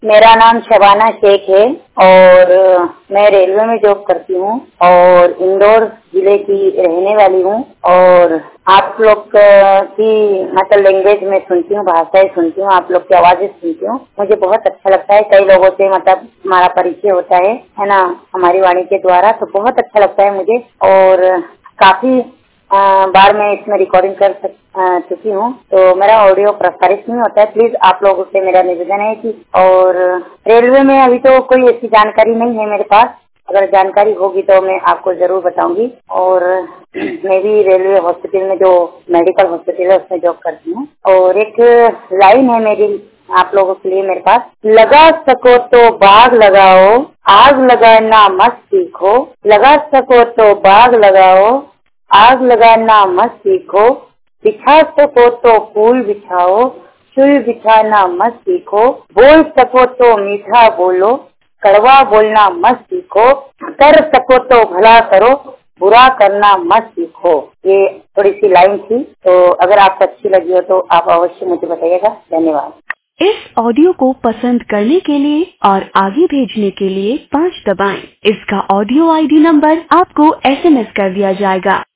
मेरा नाम शबाना शेख है और मैं रेलवे में जॉब करती हूँ और इंदौर जिले की रहने वाली हूँ। और आप लोग की मतलब लैंग्वेज में सुनती हूँ, भाषाएं सुनती हूँ, आप लोग की आवाजें सुनती हूँ। मुझे बहुत अच्छा लगता है। कई लोगों से मतलब हमारा परिचय होता है ना, हमारी वाणी के द्वारा, तो बहुत अच्छा लगता है मुझे। और काफी बार मैं इसमें रिकॉर्डिंग कर चुकी हूँ, तो मेरा ऑडियो प्रसारित नहीं होता है। प्लीज आप लोगों से मेरा निवेदन है कि, और रेलवे में अभी तो कोई ऐसी जानकारी नहीं है मेरे पास, अगर जानकारी होगी तो मैं आपको जरूर बताऊंगी। और मैं भी रेलवे हॉस्पिटल में, जो मेडिकल हॉस्पिटल है, उसमें जॉब करती हूँ। और एक लाइन है मेरी आप लोगों के लिए मेरे पास, लगा सको तो बाग लगाओ, आग लगाना मत सीखो। लगा सको तो बाग लगाओ, आग लगाना मत सीखो। बिछा सको तो फूल बिछाओ, चूल बिछाना मत सीखो। बोल सको तो मीठा बोलो, कड़वा बोलना मत सीखो। कर सको तो भला करो, बुरा करना मत सीखो। ये थोड़ी सी लाइन थी, तो अगर आपको अच्छी लगी हो तो आप अवश्य मुझे बताइएगा। धन्यवाद। इस ऑडियो को पसंद करने के लिए और आगे भेजने के लिए 5 दबाएं। इसका ऑडियो ID नंबर आपको SMS कर दिया जाएगा।